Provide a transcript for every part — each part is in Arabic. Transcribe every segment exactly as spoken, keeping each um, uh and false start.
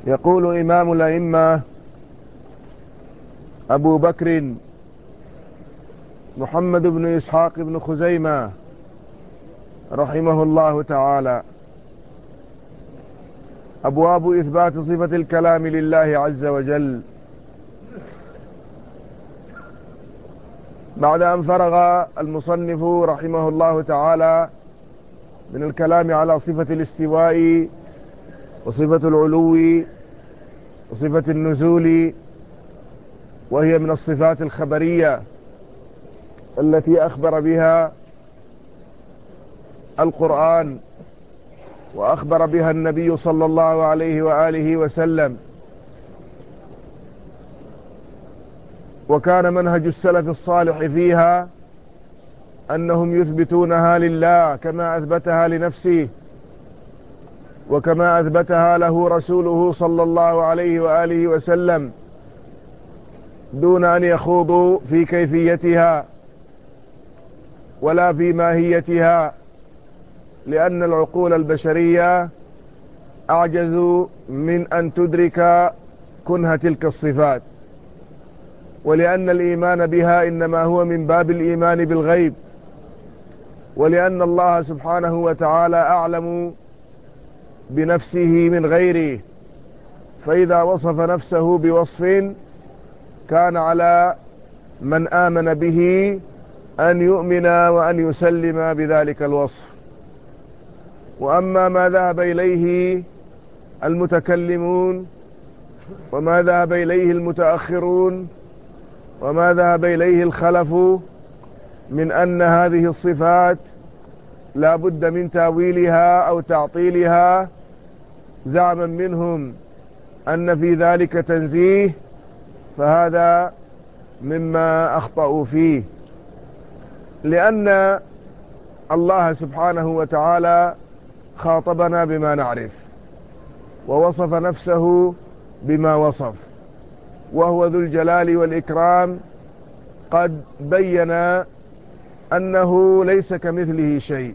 يقول إمام الأئمة أبو بكر محمد بن إسحاق بن خزيمة رحمه الله تعالى: أبواب إثبات صفة الكلام لله عز وجل. بعد أن فرغ المصنف رحمه الله تعالى من الكلام على صفة الاستواء وصفة العلو وصفة النزول، وهي من الصفات الخبرية التي أخبر بها القرآن وأخبر بها النبي صلى الله عليه وآله وسلم، وكان منهج السلف الصالح فيها أنهم يثبتونها لله كما أثبتها لنفسه وكما أثبتها له رسوله صلى الله عليه وآله وسلم، دون أن يخوضوا في كيفيتها ولا في ماهيتها، لأن العقول البشرية أعجز من أن تدرك كنه تلك الصفات، ولأن الإيمان بها إنما هو من باب الإيمان بالغيب، ولأن الله سبحانه وتعالى أعلم بنفسه من غيره، فإذا وصف نفسه بوصف كان على من آمن به أن يؤمن وأن يسلم بذلك الوصف. وأما ما ذهب إليه المتكلمون وما ذهب إليه المتأخرون وما ذهب إليه الخلف من أن هذه الصفات لا بد من تاويلها أو تعطيلها، زعما منهم أن في ذلك تنزيه، فهذا مما أخطأوا فيه، لأن الله سبحانه وتعالى خاطبنا بما نعرف ووصف نفسه بما وصف، وهو ذو الجلال والإكرام قد بين أنه ليس كمثله شيء،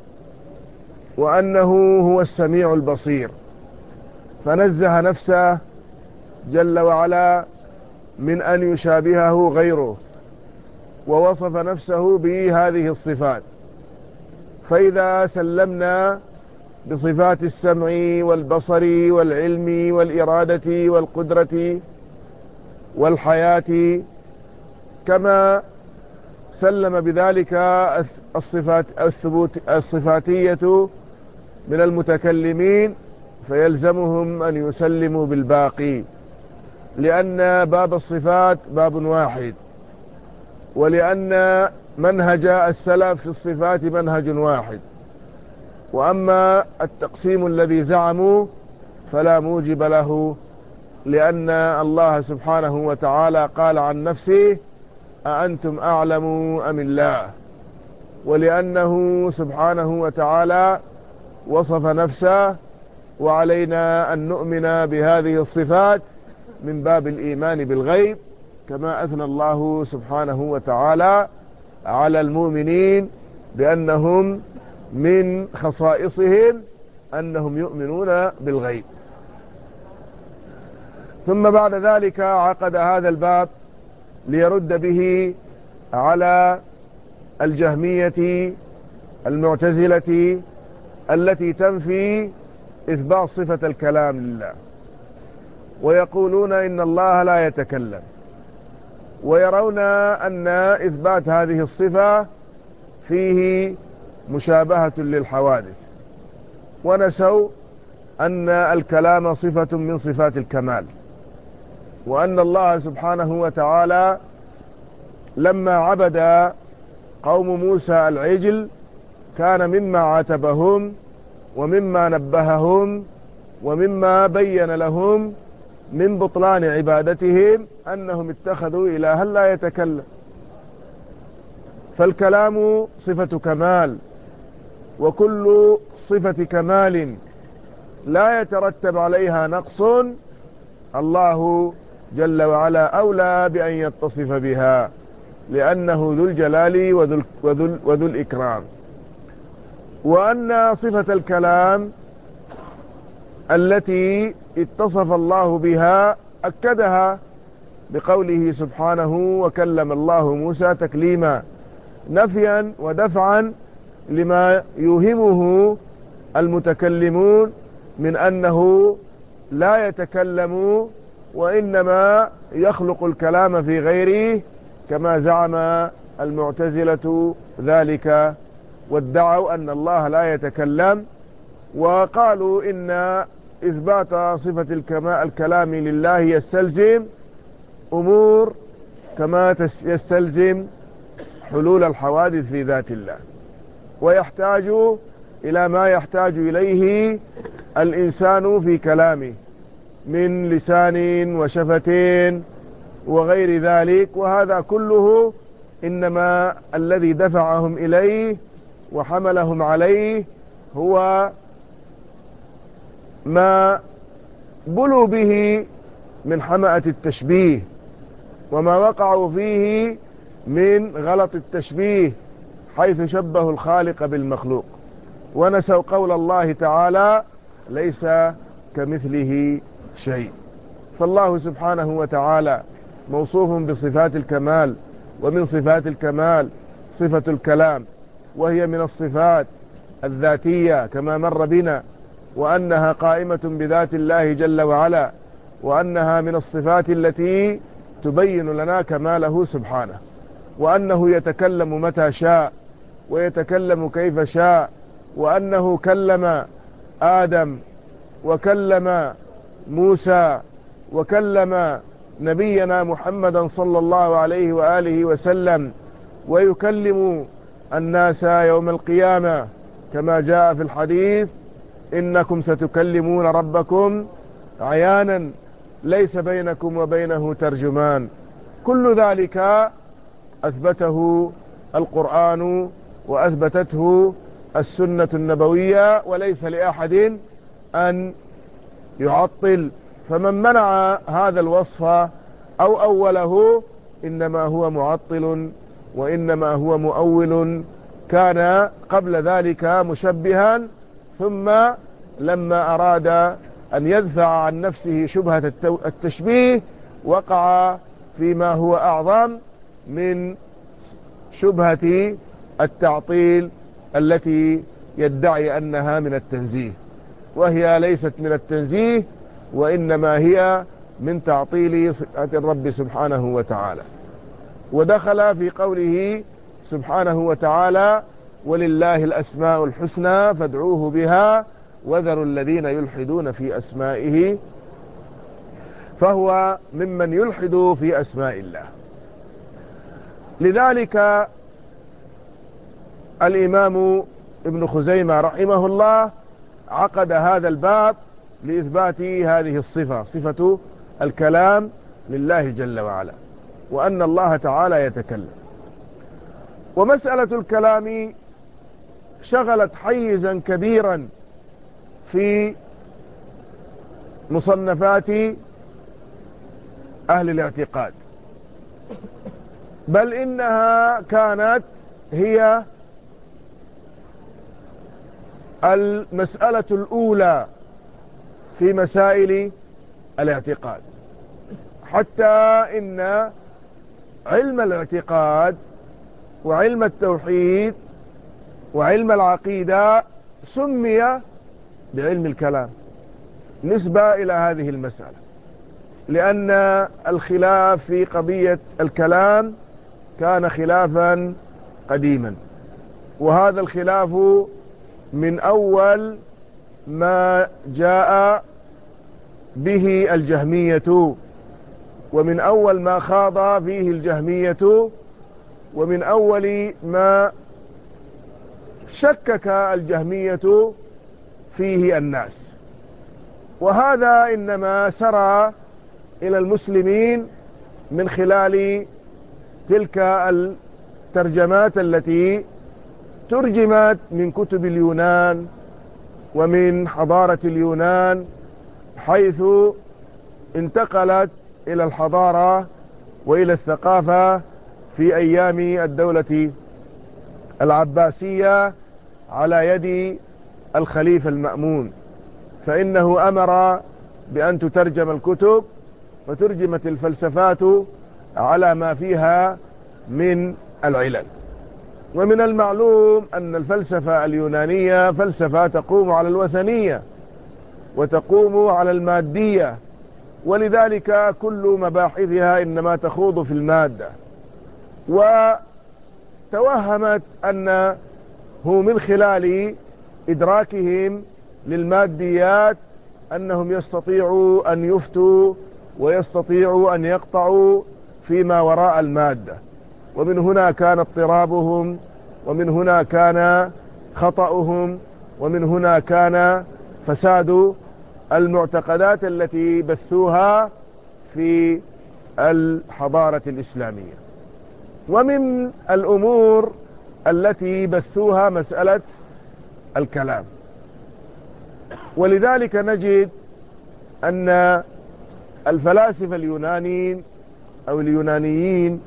وأنه هو السميع البصير، فنزه نفسه جل وعلا من أن يشابهه غيره، ووصف نفسه بهذه الصفات. فإذا سلمنا بصفات السمع والبصر والعلم والإرادة والقدرة والحياة كما سلم بذلك الصفات الثبوت الصفاتية من المتكلمين، فيلزمهم أن يسلموا بالباقي، لأن باب الصفات باب واحد، ولأن منهج السلف في الصفات منهج واحد. وأما التقسيم الذي زعموا فلا موجب له، لأن الله سبحانه وتعالى قال عن نفسه: أأنتم أعلم أم الله؟ ولأنه سبحانه وتعالى وصف نفسه، وعلينا أن نؤمن بهذه الصفات من باب الإيمان بالغيب، كما أثنى الله سبحانه وتعالى على المؤمنين بأنهم من خصائصهم أنهم يؤمنون بالغيب. ثم بعد ذلك عقد هذا الباب ليرد به على الجهمية المعتزلة التي تنفي إثبات صفة الكلام لله، ويقولون إن الله لا يتكلم، ويرون أن إثبات هذه الصفة فيه مشابهة للحوادث، ونسوا أن الكلام صفة من صفات الكمال، وأن الله سبحانه وتعالى لما عبد قوم موسى العجل كان مما عاتبهم ومما نبههم ومما بين لهم من بطلان عبادتهم أنهم اتخذوا إلها لا يتكلم. فالكلام صفة كمال، وكل صفة كمال لا يترتب عليها نقص الله جل وعلا أولى بأن يتصف بها، لأنه ذو الجلال وذو, وذو, وذو الإكرام. وأن صفة الكلام التي اتصف الله بها أكدها بقوله سبحانه: وكلم الله موسى تكليما، نفيا ودفعا لما يوهمه المتكلمون من أنه لا يتكلم وإنما يخلق الكلام في غيره، كما زعم المعتزلة ذلك وادعوا أن الله لا يتكلم، وقالوا إن إثبات صفة الكلام لله يستلزم أمور كما يستلزم حلول الحوادث في ذات الله، ويحتاج إلى ما يحتاج إليه الإنسان في كلامه من لسان وشفتين وغير ذلك. وهذا كله إنما الذي دفعهم إليه وحملهم عليه هو ما بلوا به من حمأة التشبيه، وما وقعوا فيه من غلط التشبيه، حيث شبهوا الخالق بالمخلوق ونسوا قول الله تعالى: ليس كمثله شيء. فالله سبحانه وتعالى موصوف بصفات الكمال، ومن صفات الكمال صفة الكلام، وهي من الصفات الذاتية كما مر بنا، وأنها قائمة بذات الله جل وعلا، وأنها من الصفات التي تبين لنا كماله سبحانه، وأنه يتكلم متى شاء ويتكلم كيف شاء، وأنه كلم آدم وكلم موسى وكلم نبينا محمدا صلى الله عليه وآله وسلم، ويكلم الناس يوم القيامة كما جاء في الحديث: إنكم ستكلمون ربكم عيانا ليس بينكم وبينه ترجمان. كل ذلك أثبته القرآن وأثبتته السنة النبوية، وليس لأحد أن يعطل. فمن منع هذا الوصف أو أوله إنما هو معطل، وإنما هو مؤول، كان قبل ذلك مشبها، ثم لما أراد أن يدفع عن نفسه شبهة التشبيه وقع فيما هو أعظم من شبهة التعطيل التي يدعي أنها من التنزيه، وهي ليست من التنزيه، وإنما هي من تعطيل صفات الرب سبحانه وتعالى. ودخل في قوله سبحانه وتعالى: ولله الأسماء الحسنى فادعوه بها وذروا الذين يلحدون في أسمائه، فهو ممن يلحد في أسماء الله. لذلك الإمام ابن خزيمة رحمه الله عقد هذا الباب لإثبات هذه الصفة، صفة الكلام لله جل وعلا، وأن الله تعالى يتكلم. ومسألة الكلام شغلت حيزا كبيرا في مصنفات أهل الاعتقاد، بل إنها كانت هي المسألة الأولى في مسائل الاعتقاد، حتى إن علم الاعتقاد وعلم التوحيد وعلم العقيدة سمي بعلم الكلام نسبة إلى هذه المسألة، لأن الخلاف في قضية الكلام كان خلافا قديما، وهذا الخلاف من أول ما جاء به الجهمية، ومن أول ما خاض فيه الجهمية، ومن أول ما شكك الجهمية فيه الناس. وهذا إنما سرى إلى المسلمين من خلال تلك الترجمات التي ترجمت من كتب اليونان ومن حضارة اليونان، حيث انتقلت إلى الحضارة وإلى الثقافة في أيام الدولة العباسية على يد الخليفة المأمون، فإنه أمر بأن تترجم الكتب، وترجمت الفلسفات على ما فيها من العلل. ومن المعلوم أن الفلسفة اليونانية فلسفة تقوم على الوثنية وتقوم على المادية، ولذلك كل مباحثها إنما تخوض في المادة، وتوهمت أنه من خلال إدراكهم للماديات أنهم يستطيعوا أن يفتوا ويستطيعوا أن يقطعوا فيما وراء المادة. ومن هنا كان اضطرابهم، ومن هنا كان خطأهم، ومن هنا كان فساد المعتقدات التي بثوها في الحضارة الإسلامية. ومن الأمور التي بثوها مسألة الكلام، ولذلك نجد أن الفلاسفة اليونانيين أو اليونانيين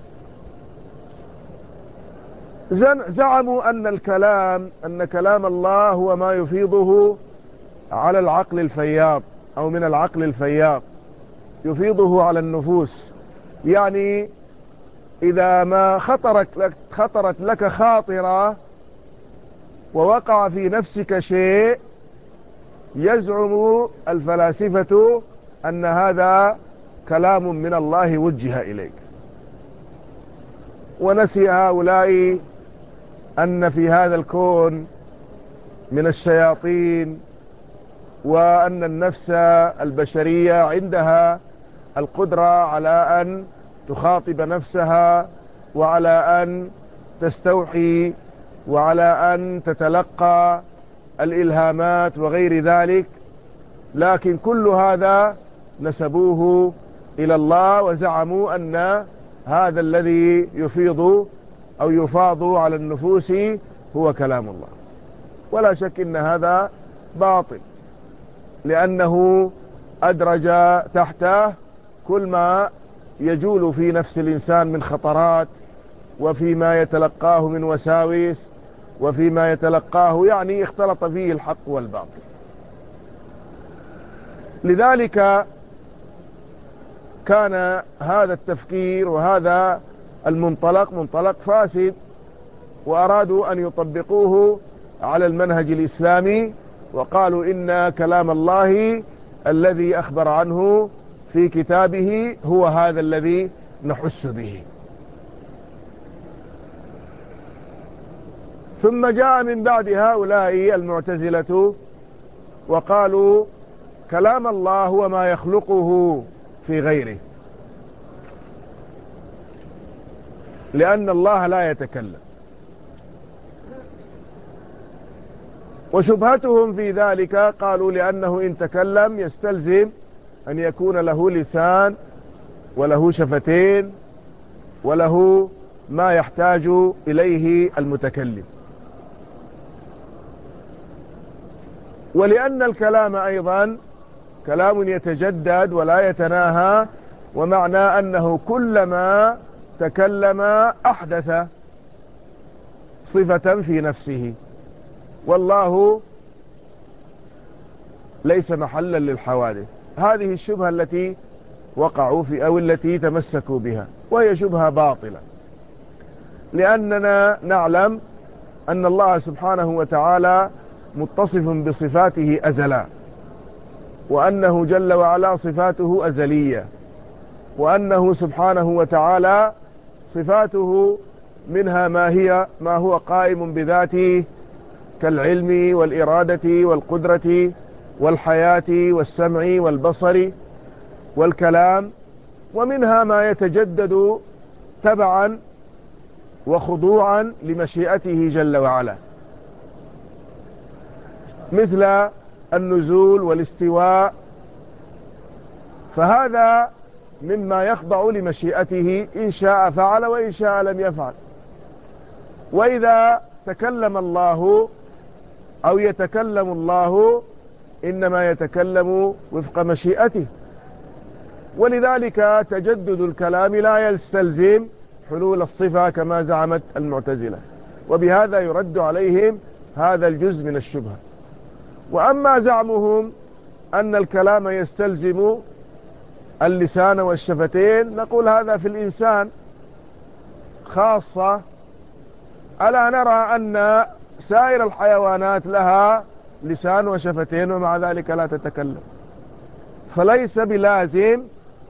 زعموا أن الكلام أن كلام الله هو ما يفيضه على العقل الفياض، أو من العقل الفياض يفيضه على النفوس. يعني إذا ما خطرت لك, خطرت لك خاطرة ووقع في نفسك شيء، يزعم الفلاسفة أن هذا كلام من الله وجه إليك. ونسي هؤلاء أن في هذا الكون من الشياطين، وأن النفس البشرية عندها القدرة على أن تخاطب نفسها، وعلى أن تستوحي، وعلى أن تتلقى الإلهامات وغير ذلك. لكن كل هذا نسبوه إلى الله، وزعموا أن هذا الذي يفيض أو يفاض على النفوس هو كلام الله. ولا شك أن هذا باطل، لأنه أدرج تحته كل ما يجول في نفس الإنسان من خطرات، وفيما يتلقاه من وساوس، وفيما يتلقاه، يعني اختلط فيه الحق والباطل. لذلك كان هذا التفكير وهذا المنطلق منطلق فاسد، وأرادوا أن يطبقوه على المنهج الإسلامي، وقالوا إن كلام الله الذي أخبر عنه في كتابه هو هذا الذي نحس به. ثم جاء من بعد هؤلاء المعتزلة وقالوا كلام الله هو ما يخلقه في غيره، لأن الله لا يتكلم. وشبهتهم في ذلك قالوا لأنه إن تكلم يستلزم أن يكون له لسان وله شفتين وله ما يحتاج إليه المتكلم. ولأن الكلام أيضا كلام يتجدد ولا يتناهى، ومعنى أنه كلما تكلم أحدث صفة في نفسه، والله ليس محلا للحوادث. هذه الشبهة التي وقعوا في أو التي تمسكوا بها، وهي شبهة باطلة، لأننا نعلم أن الله سبحانه وتعالى متصف بصفاته أزلا، وأنه جل وعلا صفاته أزلية، وأنه سبحانه وتعالى صفاته منها ما هي ما هو قائم بذاته كالعلم والإرادة والقدرة والحياة والسمع والبصر والكلام، ومنها ما يتجدد تبعا وخضوعا لمشيئته جل وعلا، مثل النزول والاستواء، فهذا مما يخضع لمشيئته، إن شاء فعل وإن شاء لم يفعل. وإذا تكلم الله أو يتكلم الله إنما يتكلم وفق مشيئته، ولذلك تجدد الكلام لا يستلزم حلول الصفة كما زعمت المعتزلة، وبهذا يرد عليهم هذا الجزء من الشبهة. وأما زعمهم أن الكلام يستلزم اللسان والشفتين، نقول هذا في الإنسان خاصة. ألا نرى أن سائر الحيوانات لها لسان وشفتين ومع ذلك لا تتكلم؟ فليس بلازم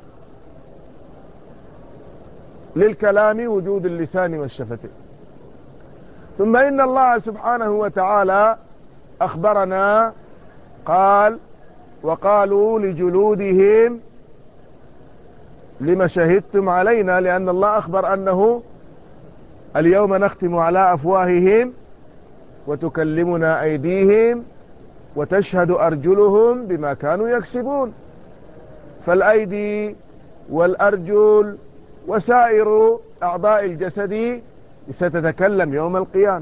للكلام وجود اللسان والشفتين. ثم إن الله سبحانه وتعالى أخبرنا قال: وقالوا لجلودهم لما شهدتم علينا، لأن الله أخبر أنه اليوم نختم على أفواههم وتكلمنا أيديهم وتشهد أرجلهم بما كانوا يكسبون. فالأيدي والأرجل وسائر أعضاء الجسد ستتكلم يوم القيامة.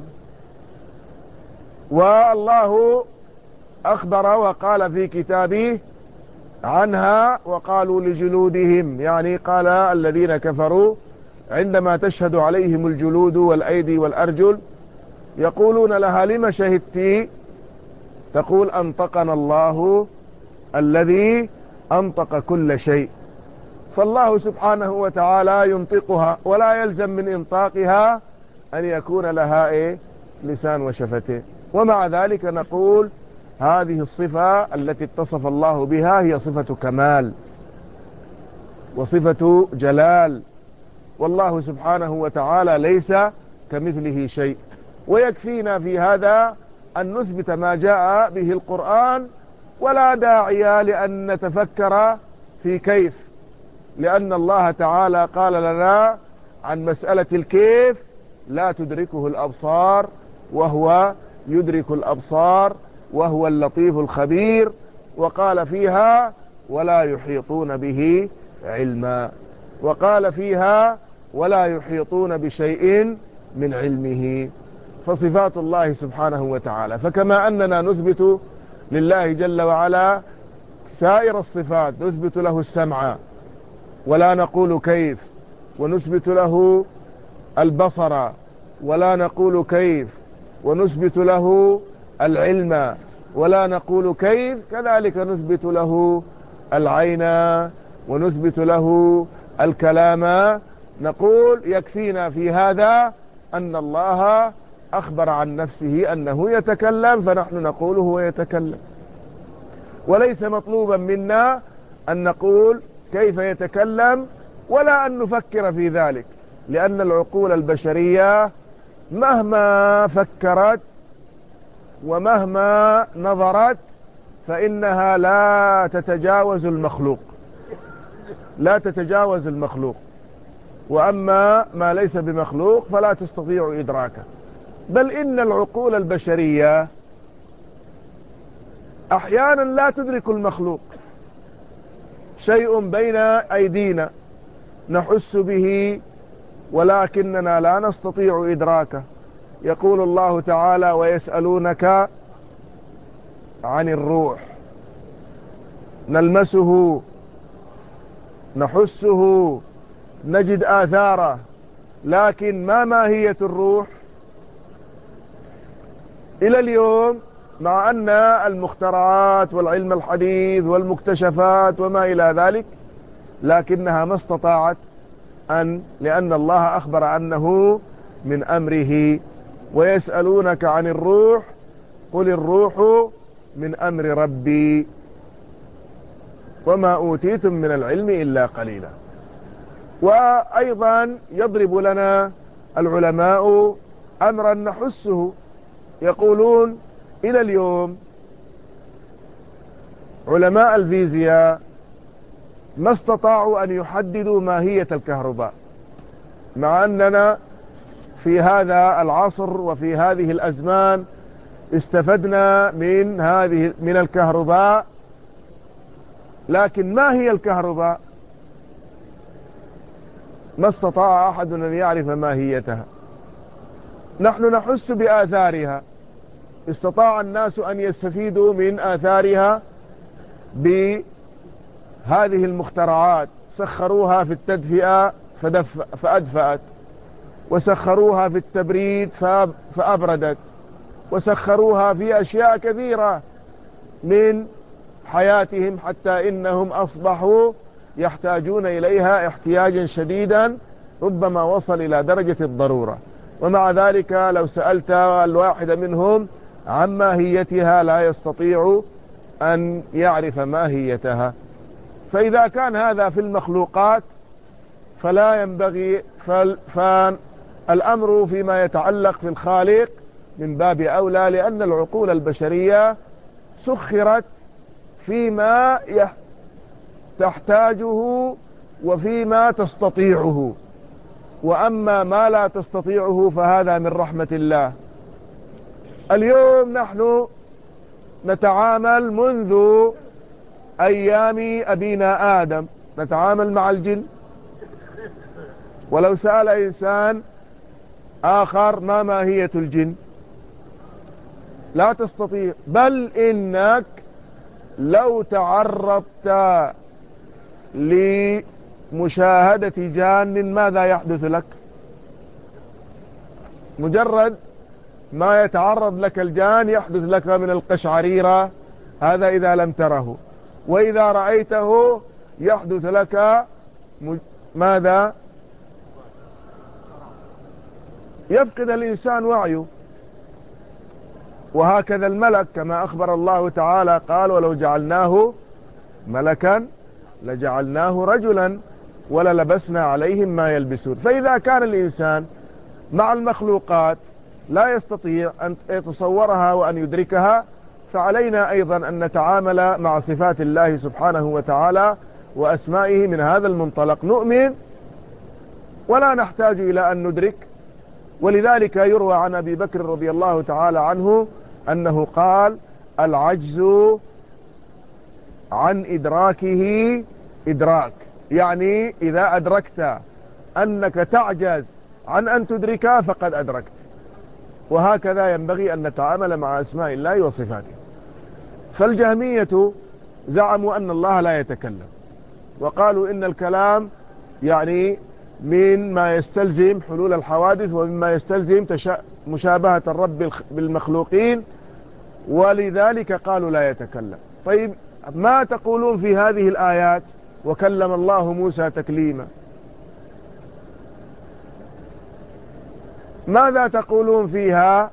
والله أخبر وقال في كتابه عنها: وقالوا لجلودهم، يعني قال الذين كفروا عندما تشهد عليهم الجلود والأيدي والأرجل يقولون لها: لما شهدت؟ تقول: أنطقنا الله الذي أنطق كل شيء. فالله سبحانه وتعالى ينطقها، ولا يلزم من إنطاقها أن يكون لها إيه؟ لسان وشفتين. ومع ذلك نقول هذه الصفة التي اتصف الله بها هي صفة كمال وصفة جلال، والله سبحانه وتعالى ليس كمثله شيء. ويكفينا في هذا أن نثبت ما جاء به القرآن، ولا داعي لأن نتفكر في كيف، لأن الله تعالى قال لنا عن مسألة الكيف: لا تدركه الأبصار وهو يدرك الأبصار وهو اللطيف الخبير. وقال فيها: ولا يحيطون به علما. وقال فيها: ولا يحيطون بشيء من علمه. فصفات الله سبحانه وتعالى، فكما أننا نثبت لله جل وعلا سائر الصفات، نثبت له السمع ولا نقول كيف، ونثبت له البصر ولا نقول كيف، ونثبت له العلم ولا نقول كيف، كذلك نثبت له العين ونثبت له الكلام. نقول يكفينا في هذا أن الله أخبر عن نفسه أنه يتكلم، فنحن نقول هو يتكلم، وليس مطلوبا منا أن نقول كيف يتكلم ولا أن نفكر في ذلك، لأن العقول البشرية مهما فكرت ومهما نظرت فإنها لا تتجاوز المخلوق، لا تتجاوز المخلوق. وأما ما ليس بمخلوق فلا تستطيع إدراكه. بل إن العقول البشرية أحيانا لا تدرك المخلوق، شيء بين أيدينا نحس به ولكننا لا نستطيع إدراكه. يقول الله تعالى: ويسألونك عن الروح، نلمسه نحسه نجد آثاره، لكن ما ماهية الروح؟ إلى اليوم مع أن المخترعات والعلم الحديث والمكتشفات وما إلى ذلك، لكنها ما استطاعت أن، لأن الله أخبر أنه من أمره. ويسألونك عن الروح قل الروح من أمر ربي وما أوتيتم من العلم إلا قليلا. وأيضا يضرب لنا العلماء أمرا نحسه، يقولون إلى اليوم علماء الفيزياء ما استطاعوا أن يحددوا ماهية الكهرباء، مع أننا في هذا العصر وفي هذه الأزمان استفدنا من هذه من الكهرباء، لكن ما هي الكهرباء؟ ما استطاع أحد أن يعرف ماهيتها. نحن نحس بآثارها، استطاع الناس أن يستفيدوا من آثارها بهذه المخترعات، سخروها في التدفئة فأدفأت، وسخروها في التبريد فأبردت، وسخروها في أشياء كثيرة من حياتهم حتى إنهم أصبحوا يحتاجون إليها احتياجا شديدا ربما وصل إلى درجة الضرورة. ومع ذلك لو سألت الواحد منهم عن ماهيتها لا يستطيع أن يعرف ماهيتها. فإذا كان هذا في المخلوقات فلا ينبغي فالأمر فيما يتعلق في الخالق من باب أولى، لأن العقول البشرية سخرت فيما تحتاجه وفيما تستطيعه، وأما ما لا تستطيعه فهذا من رحمة الله. اليوم نحن نتعامل منذ أيام أبينا آدم نتعامل مع الجن، ولو سأل إنسان آخر ما ماهية الجن لا تستطيع، بل إنك لو تعرضت لمشاهدة جان ماذا يحدث لك؟ مجرد ما يتعرض لك الجان يحدث لك من القشعريرة، هذا إذا لم تره، وإذا رأيته يحدث لك ماذا؟ يفقد الإنسان وعيه. وهكذا الملك كما أخبر الله تعالى قال ولو جعلناه ملكا لجعلناه رجلا وللبسنا عليهم ما يلبسون. فإذا كان الإنسان مع المخلوقات لا يستطيع أن يتصورها وأن يدركها، فعلينا أيضا أن نتعامل مع صفات الله سبحانه وتعالى وأسمائه من هذا المنطلق، نؤمن ولا نحتاج إلى أن ندرك. ولذلك يروى عن أبي بكر رضي الله تعالى عنه أنه قال العجز عن إدراكه إدراك، يعني إذا أدركت أنك تعجز عن أن تدركها فقد أدركت. وهكذا ينبغي أن نتعامل مع أسماء الله وصفاته. فالجهمية زعموا أن الله لا يتكلم، وقالوا إن الكلام يعني من ما يستلزم حلول الحوادث ومما يستلزم مشابهة الرب بالمخلوقين، ولذلك قالوا لا يتكلم. طيب ما تقولون في هذه الآيات وكلم الله موسى تكليما؟ ماذا تقولون فيها؟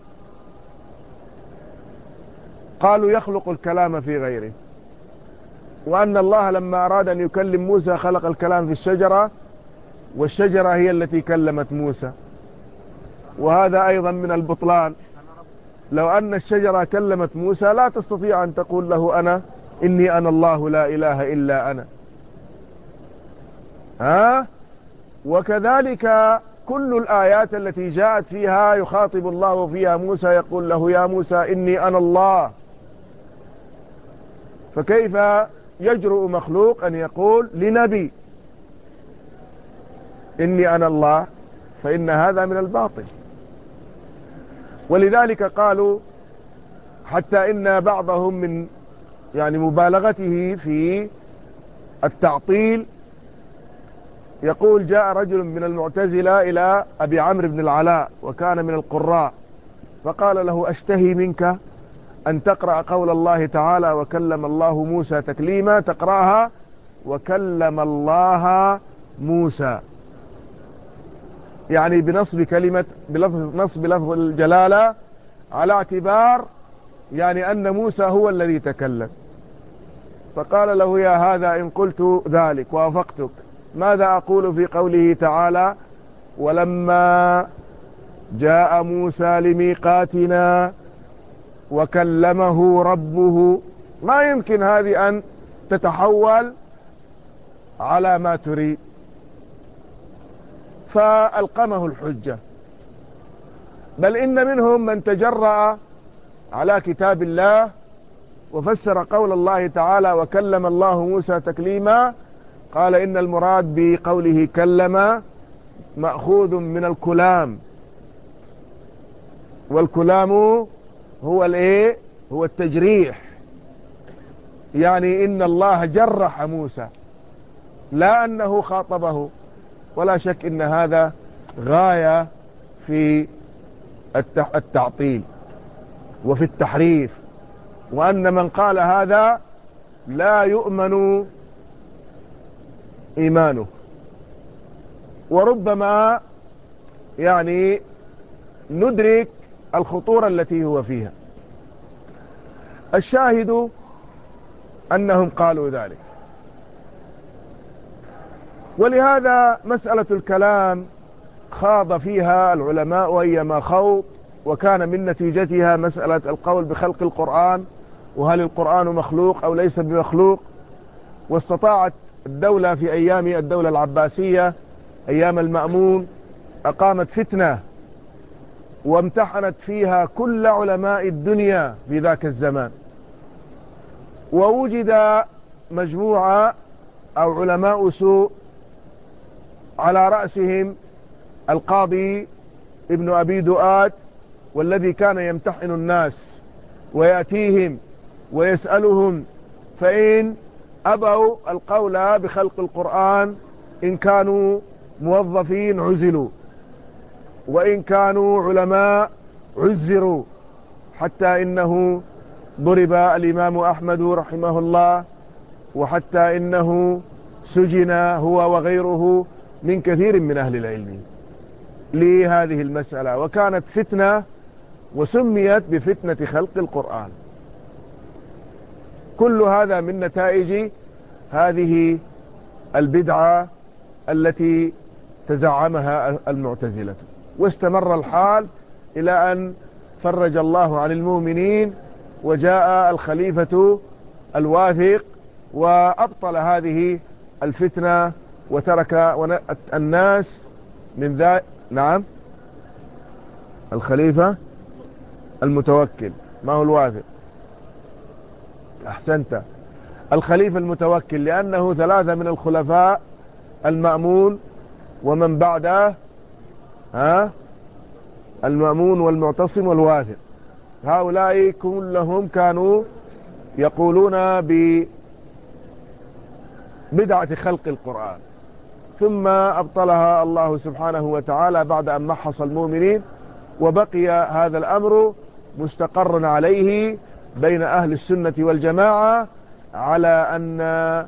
قالوا يخلق الكلام في غيره، وأن الله لما أراد أن يكلم موسى خلق الكلام في الشجرة، والشجرة هي التي كلمت موسى. وهذا أيضا من البطلان. لو أن الشجرة كلمت موسى لا تستطيع أن تقول له أنا إني أنا الله لا إله إلا أنا. ها؟ وكذلك كل الآيات التي جاءت فيها يخاطب الله فيها موسى يقول له يا موسى إني أنا الله. فكيف يجرؤ مخلوق أن يقول لنبي إني أنا الله؟ فإن هذا من الباطل. ولذلك قالوا حتى إن بعضهم من يعني مبالغته في التعطيل يقول جاء رجل من المعتزلة إلى أبي عمرو بن العلاء وكان من القراء، فقال له أشتهي منك أن تقرأ قول الله تعالى وكلم الله موسى تكليما، تقرأها وكلم الله موسى، يعني بنصب كلمة بلفظ نصب لفظ الجلالة على اعتبار يعني أن موسى هو الذي تكلم. فقال له يا هذا إن قلت ذلك وافقتك ماذا أقول في قوله تعالى ولما جاء موسى لميقاتنا وكلمه ربه؟ ما يمكن هذه أن تتحول على ما تريد. فألقمه الحجة. بل إن منهم من تجرأ على كتاب الله وفسر قول الله تعالى وكلم الله موسى تكليما، قال إن المراد بقوله كلم مأخوذ من الكلام، والكلام هو الايه؟ هو التجريح، يعني إن الله جرح موسى لا أنه خاطبه. ولا شك إن هذا غاية في التعطيل وفي التحريف، وأن من قال هذا لا يؤمن إيمانه، وربما يعني ندرك الخطورة التي هو فيها. الشاهد أنهم قالوا ذلك. ولهذا مسألة الكلام خاض فيها العلماء أيما خوض، وكان من نتيجتها مسألة القول بخلق القرآن، وهل القرآن مخلوق أو ليس بمخلوق. واستطاعت الدولة في أيام الدولة العباسية أيام المأمون أقامت فتنة وامتحنت فيها كل علماء الدنيا في ذاك الزمان، ووجد مجموعة أو علماء سوء على رأسهم القاضي ابن أبي دؤاد، والذي كان يمتحن الناس ويأتيهم ويسألهم، فإن أبوا القول بخلق القرآن إن كانوا موظفين عزلوا، وإن كانوا علماء عزروا، حتى إنه ضرب الإمام أحمد رحمه الله، وحتى إنه سجن هو وغيره من كثير من أهل العلم لهذه المسألة، وكانت فتنة وسميت بفتنة خلق القرآن. كل هذا من نتائج هذه البدعة التي تزعمها المعتزلة. واستمر الحال إلى أن فرج الله عن المؤمنين وجاء الخليفة الواثق وأبطل هذه الفتنة وترك الناس من ذا. نعم، الخليفة المتوكل، ما هو الواثق؟ أحسنت، الخليفة المتوكل، لأنه ثلاثة من الخلفاء المأمون ومن بعده ها المأمون والمعتصم والواثق، هؤلاء كلهم كانوا يقولون ببدعة خلق القرآن، ثم أبطلها الله سبحانه وتعالى بعد أن محص المؤمنين، وبقي هذا الأمر مستقر عليه بين أهل السنة والجماعة على أن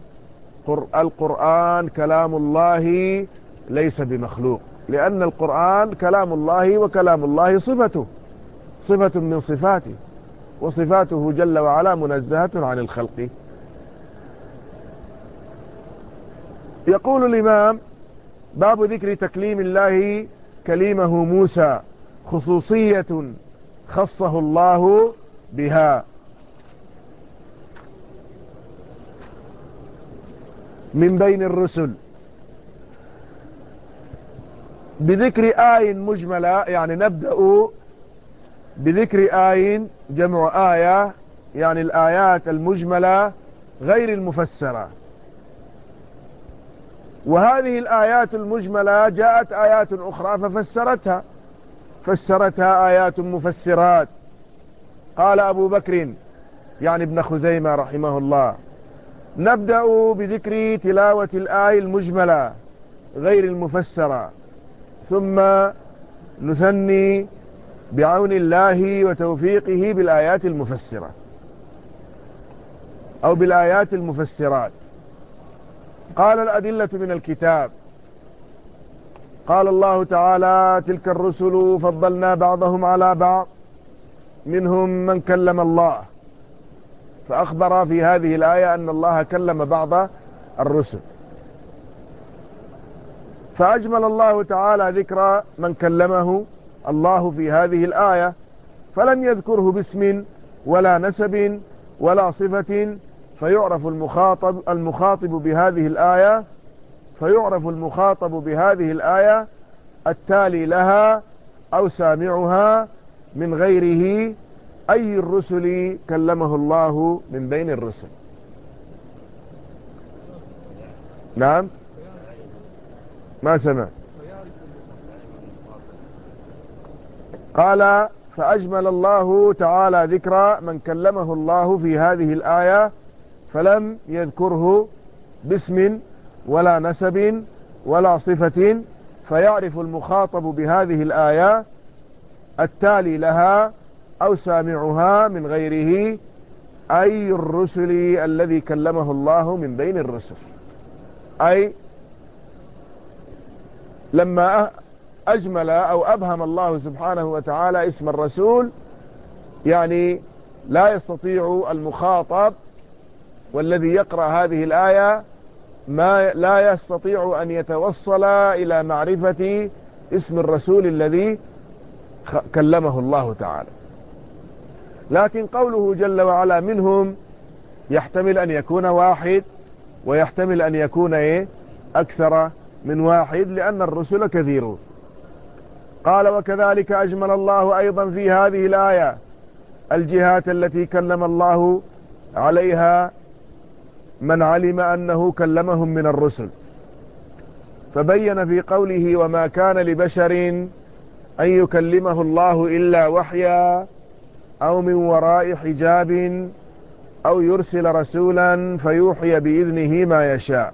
القرآن كلام الله ليس بمخلوق، لأن القرآن كلام الله، وكلام الله صفته صفة من صفاته، وصفاته جل وعلا منزهة عن الخلق. يقول الإمام: باب ذكر تكليم الله كليمه موسى، خصوصية خصه الله بها. من بين الرسل بذكر آي مجملة، يعني نبدأ بذكر آي، جمع آية يعني الآيات المجملة غير المفسرة. وهذه الآيات المجملة جاءت آيات أخرى ففسرتها فسرتها آيات مفسرات. قال أبو بكر يعني ابن خزيمة رحمه الله: نبدأ بذكر تلاوة الآية المجملة غير المفسرة، ثم نثني بعون الله وتوفيقه بالآيات المفسرة أو بالآيات المفسرات. قال: الأدلة من الكتاب. قال الله تعالى: تلك الرسل فضلنا بعضهم على بعض منهم من كلم الله، فأخبر في هذه الآية أن الله كلم بعض الرسل، فأجمل الله تعالى ذكر من كلمه الله في هذه الآية، فلم يذكره باسم ولا نسب ولا صفة، فيعرف المخاطب المخاطب بهذه الآية فيعرف المخاطب بهذه الآية التالي لها أو سامعها من غيره، أي الرسل كلمه الله من بين الرسل. نعم، ما سمع. قال: فأجمل الله تعالى ذكر من كلمه الله في هذه الآية، فلم يذكره باسم ولا نسب ولا صفة، فيعرف المخاطب بهذه الآية التالي لها أو سامعها من غيره، أي الرسل الذي كلمه الله من بين الرسل، أي لما أجمل أو أبهم الله سبحانه وتعالى اسم الرسول، يعني لا يستطيع المخاطب والذي يقرأ هذه الآية ما لا يستطيع أن يتوصل إلى معرفة اسم الرسول الذي كلمه الله تعالى. لكن قوله جل وعلا منهم يحتمل أن يكون واحد، ويحتمل أن يكون إيه أكثر من واحد، لأن الرسل كثيرون. قال وكذلك أجمل الله أيضا في هذه الآية الجهات التي كلم الله عليها من علم أنه كلمهم من الرسل، فبين في قوله وما كان لبشر أن يكلمه الله إلا وحيا أو من وراء حجاب أو يرسل رسولا فيوحي بإذنه ما يشاء.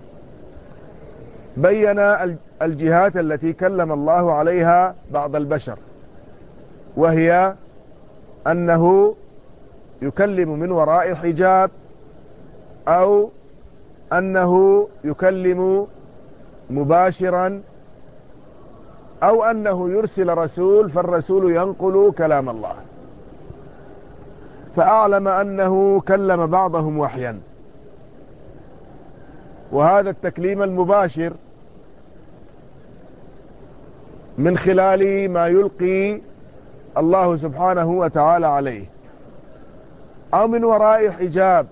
بين الجهات التي كلم الله عليها بعض البشر، وهي أنه يكلم من وراء حجاب، أو أنه يكلم مباشرا، أو أنه يرسل رسول فالرسول ينقل كلام الله. فأعلم أنه كلم بعضهم وحيا، وهذا التكليم المباشر من خلال ما يلقي الله سبحانه وتعالى عليه، أو من وراء حجاب،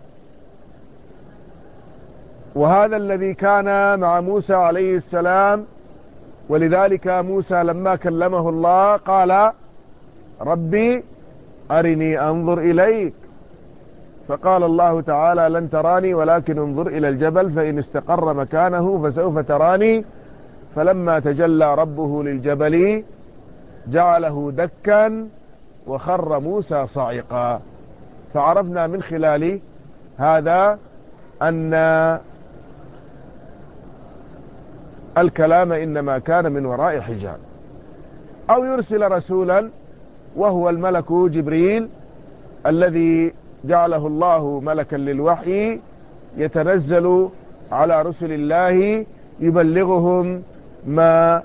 وهذا الذي كان مع موسى عليه السلام. ولذلك موسى لما كلمه الله قال ربي أرني أنظر إليك، فقال الله تعالى لن تراني ولكن انظر إلى الجبل فإن استقر مكانه فسوف تراني. فلما تجلى ربه للجبل جعله دكا وخر موسى صعقا. فعرفنا من خلال هذا أن الكلام إنما كان من وراء حجاب. أو يرسل رسولا، وهو الملك جبريل الذي جعله الله ملكا للوحي يتنزل على رسل الله يبلغهم ما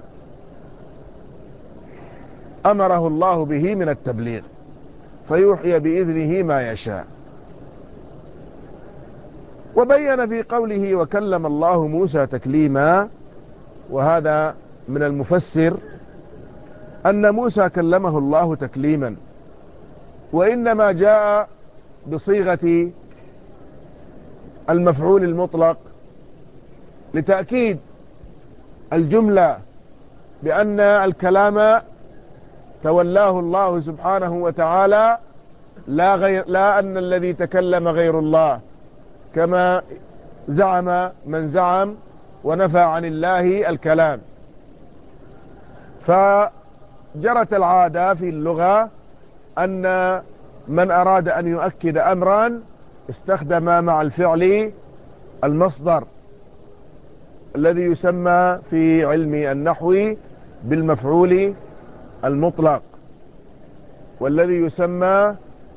أمره الله به من التبليغ، فيوحي بإذنه ما يشاء. وبين في قوله وكلم الله موسى تكليما، وهذا من المفسر أن موسى كلمه الله تكليما، وإنما جاء بصيغة المفعول المطلق لتأكيد الجملة بأن الكلام تولاه الله سبحانه وتعالى، لا, غير لا أن الذي تكلم غير الله كما زعم من زعم ونفى عن الله الكلام. فجرت العادة في اللغة أن من أراد أن يؤكد أمرا استخدم مع الفعل المصدر الذي يسمى في علم النحو بالمفعول المطلق، والذي يسمى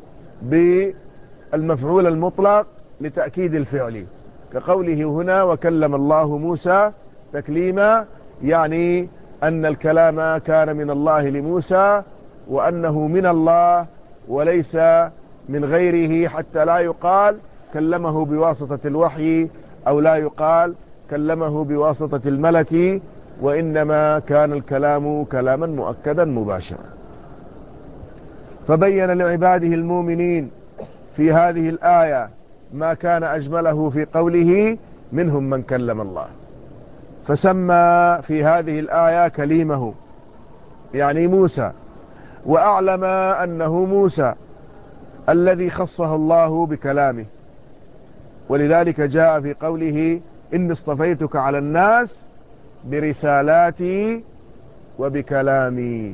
بالمفعول المطلق لتأكيد الفعل، كقوله هنا وكلم الله موسى تكليما، يعني أن الكلام كان من الله لموسى، وأنه من الله وليس من غيره، حتى لا يقال كلمه بواسطة الوحي، أو لا يقال كلمه بواسطة الملك، وإنما كان الكلام كلاما مؤكدا مباشرا. فبين لعباده المؤمنين في هذه الآية ما كان أجمله في قوله منهم من كلم الله، فسمى في هذه الآية كليمه يعني موسى، وأعلم أنه موسى الذي خصه الله بكلامه. ولذلك جاء في قوله إني اصطفيتك على الناس برسالاتي وبكلامي.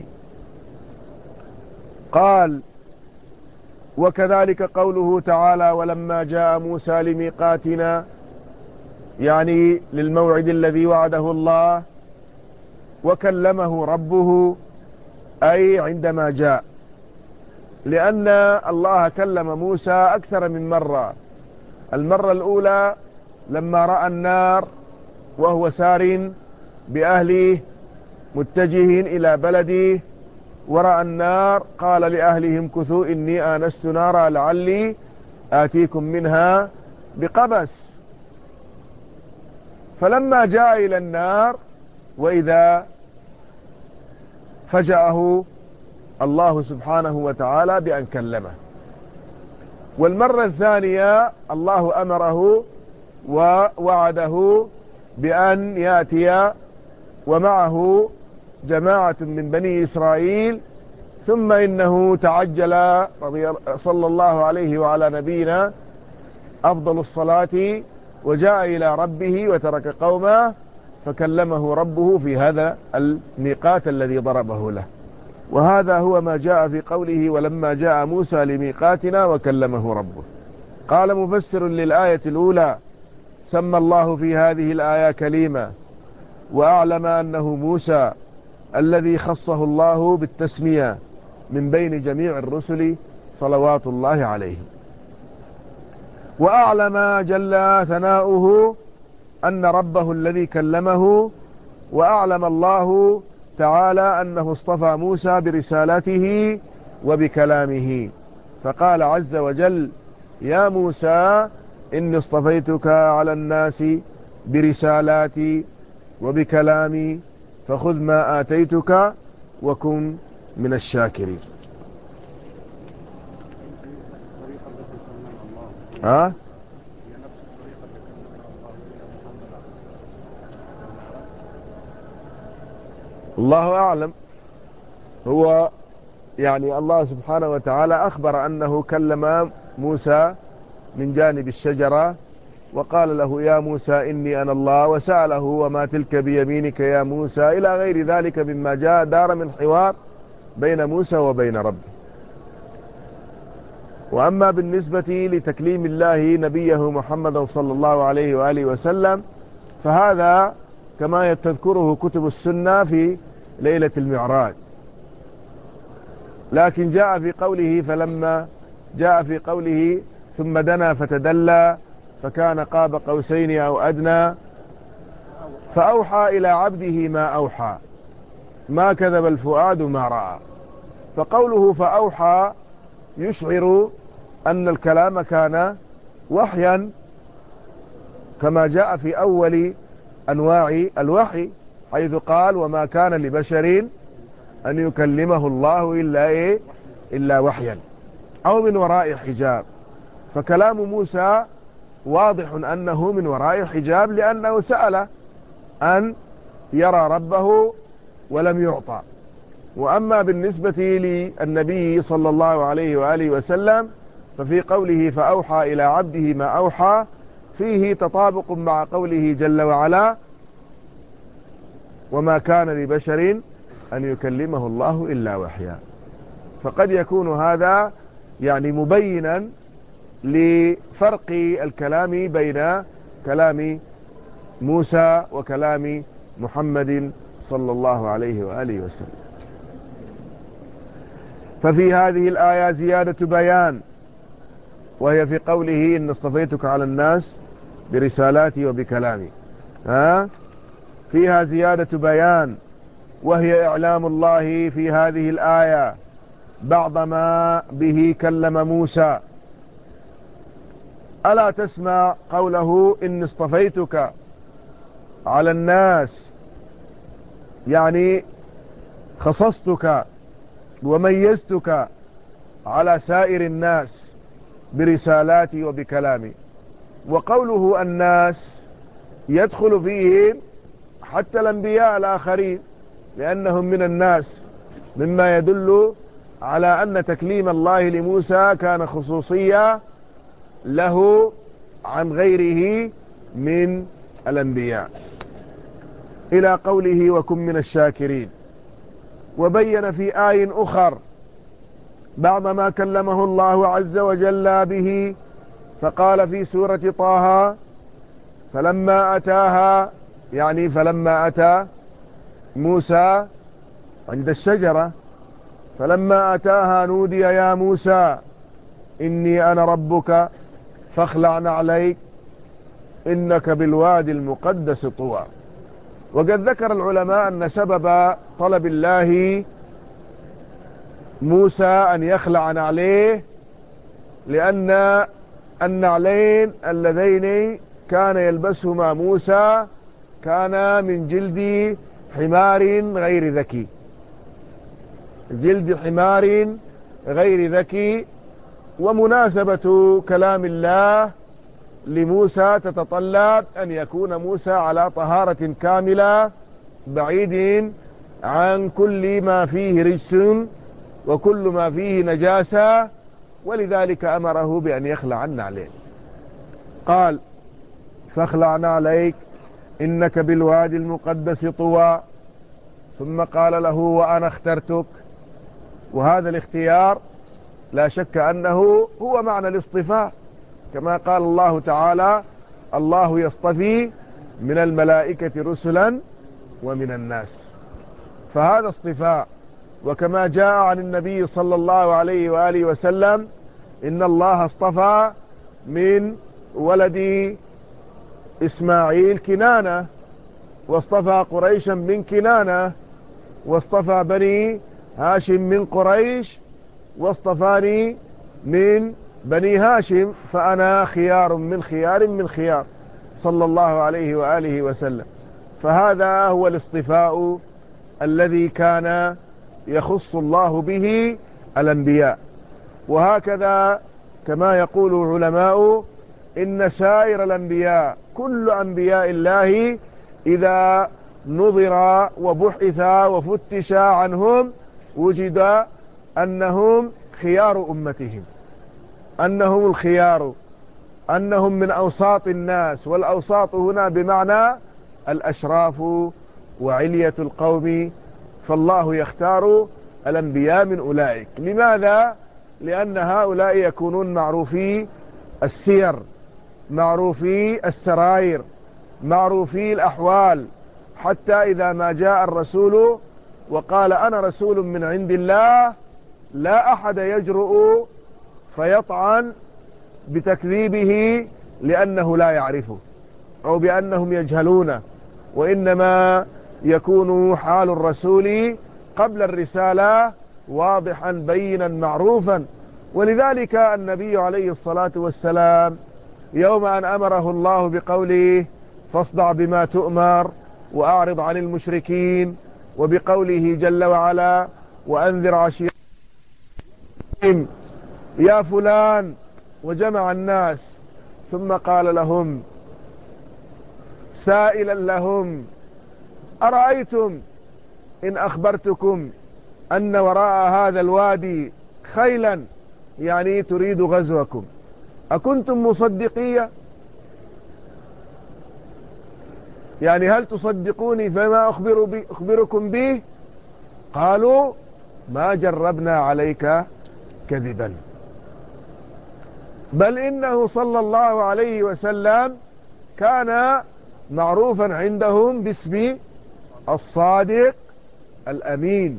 قال وكذلك قوله تعالى ولما جاء موسى لميقاتنا، يعني للموعد الذي وعده الله، وكلمه ربه أي عندما جاء. لأن الله كلم موسى أكثر من مرة. المرة الأولى لما رأى النار وهو سار بأهله متجه إلى بلده، ورأى النار قال لأهلهم كثوا إني آنست نارا لعلي آتيكم منها بقبس. فلما جاء إلى النار وإذا فجأه الله سبحانه وتعالى بأن كلمه. والمرة الثانية الله أمره ووعده بأن يأتي ومعه جماعة من بني إسرائيل، ثم إنه تعجل صلى الله عليه وعلى نبينا أفضل الصلاة وجاء إلى ربه وترك قومه، فكلمه ربه في هذا الميقات الذي ضربه له. وهذا هو ما جاء في قوله ولما جاء موسى لميقاتنا وكلمه ربه. قال مفسر للآية الأولى: سمى الله في هذه الآية كليمة، وأعلم أنه موسى الذي خصه الله بالتسمية من بين جميع الرسل صلوات الله عليه. وأعلم جل ثناؤه أن ربه الذي كلمه، وأعلم الله تعالى أنه اصطفى موسى برسالته وبكلامه، فقال عز وجل: يا موسى إني اصطفيتك على الناس برسالاتي وبكلامي فخذ ما آتيتك وكن من الشاكرين. ها؟ الله أعلم. هو يعني الله سبحانه وتعالى أخبر أنه كلم موسى من جانب الشجرة وقال له: يا موسى إني أنا الله، وسأله: وما تلك بيمينك يا موسى، إلى غير ذلك مما جاء دار من حوار بين موسى وبين ربه. وأما بالنسبة لتكليم الله نبيه محمد صلى الله عليه وآله وسلم فهذا كما تذكره كتب السنة في ليلة المعراج، لكن جاء في قوله فلما جاء في قوله ثم دنا فتدلى فكان قاب قوسين أو أدنى فأوحى إلى عبده ما أوحى ما كذب الفؤاد ما رأى. فقوله فأوحى يشعر أن الكلام كان وحيا كما جاء في أول أنواع الوحي، حيث قال: وما كان لبشر أن يكلمه الله إلا إيه إلا وحيا أو من وراء حجاب. فكلام موسى واضح أنه من وراء حجاب، لأنه سأل أن يرى ربه ولم يعطى. وأما بالنسبة للنبي صلى الله عليه وآله وسلم ففي قوله فأوحى إلى عبده ما أوحى فيه تطابق مع قوله جل وعلا: وما كان لبشر أن يكلمه الله إلا وحيا. فقد يكون هذا يعني مبينا لفرق الكلام بين كلام موسى وكلام محمد صلى الله عليه وآله وسلم. ففي هذه الآية زيادة بيان، وهي في قوله إن اصطفيتك على الناس برسالاتي وبكلامي. ها؟ فيها زيادة بيان، وهي إعلام الله في هذه الآية بعض ما به كلم موسى. ألا تسمع قوله إن اصطفيتك على الناس، يعني خصصتك وميزتك على سائر الناس برسالاتي وبكلامي. وقوله الناس يدخل فيهم حتى الأنبياء الآخرين لأنهم من الناس، مما يدل على أن تكليم الله لموسى كان خصوصية له عن غيره من الأنبياء، إلى قوله وكن من الشاكرين. وبين في آي أخر بعض ما كلمه الله عز وجل به، فقال في سورة طه: فلما أتاها، يعني فلما أتى موسى عند الشجرة فلما أتاها نودي يا موسى إني أنا ربك فاخلع عليك إنك بالوادي المقدس طوى. وقد ذكر العلماء أن سبب طلب الله موسى أن يخلع عليه لأن النعلين اللذين كان يلبسهما موسى كان من جلد حمار غير ذكي، جلد حمار غير ذكي. ومناسبة كلام الله لموسى تتطلب أن يكون موسى على طهارة كاملة بعيد عن كل ما فيه رجس وكل ما فيه نجاسة، ولذلك أمره بأن يخلع النعلين. قال فاخلع عليك إنك بالوادي المقدس طوى، ثم قال له وأنا اخترتك. وهذا الاختيار لا شك أنه هو معنى الاصطفاء، كما قال الله تعالى الله يصطفي من الملائكة رسلا ومن الناس، فهذا اصطفاء. وكما جاء عن النبي صلى الله عليه وآله وسلم إن الله اصطفى من ولد إسماعيل كنانة، واصطفى قريشا من كنانة، واصطفى بني هاشم من قريش، واصطفاني من بني هاشم، فأنا خيار من خيار من خيار صلى الله عليه وآله وسلم. فهذا هو الاصطفاء الذي كان يخص الله به الأنبياء. وهكذا كما يقول العلماء إن سائر الأنبياء كل أنبياء الله إذا نظر وبحث وفتش عنهم وجد أنهم خيار أمتهم، أنهم الخيار، أنهم من أوساط الناس. والأوساط هنا بمعنى الأشراف وعلية القوم، فالله يختار الأنبياء من أولئك. لماذا؟ لأن هؤلاء يكونون معروفي السير، معروفي السرائر، معروفي الأحوال، حتى إذا ما جاء الرسول وقال أنا رسول من عند الله لا أحد يجرؤ فيطعن بتكذيبه لأنه لا يعرفه أو بأنهم يجهلونه، وإنما يكون حال الرسول قبل الرسالة واضحا بينا معروفا. ولذلك النبي عليه الصلاة والسلام يوم أن أمره الله بقوله فاصدع بما تؤمر وأعرض عن المشركين، وبقوله جل وعلا وأنذر عشيرتهم يا فلان، وجمع الناس، ثم قال لهم سائلا لهم أرأيتم إن أخبرتكم أن وراء هذا الوادي خيلا، يعني تريد غزوكم، أكنتم مصدقية؟ يعني هل تصدقوني فما أخبر بي أخبركم به؟ قالوا ما جربنا عليك كذبا، بل إنه صلى الله عليه وسلم كان معروفا عندهم باسم الصادق الأمين،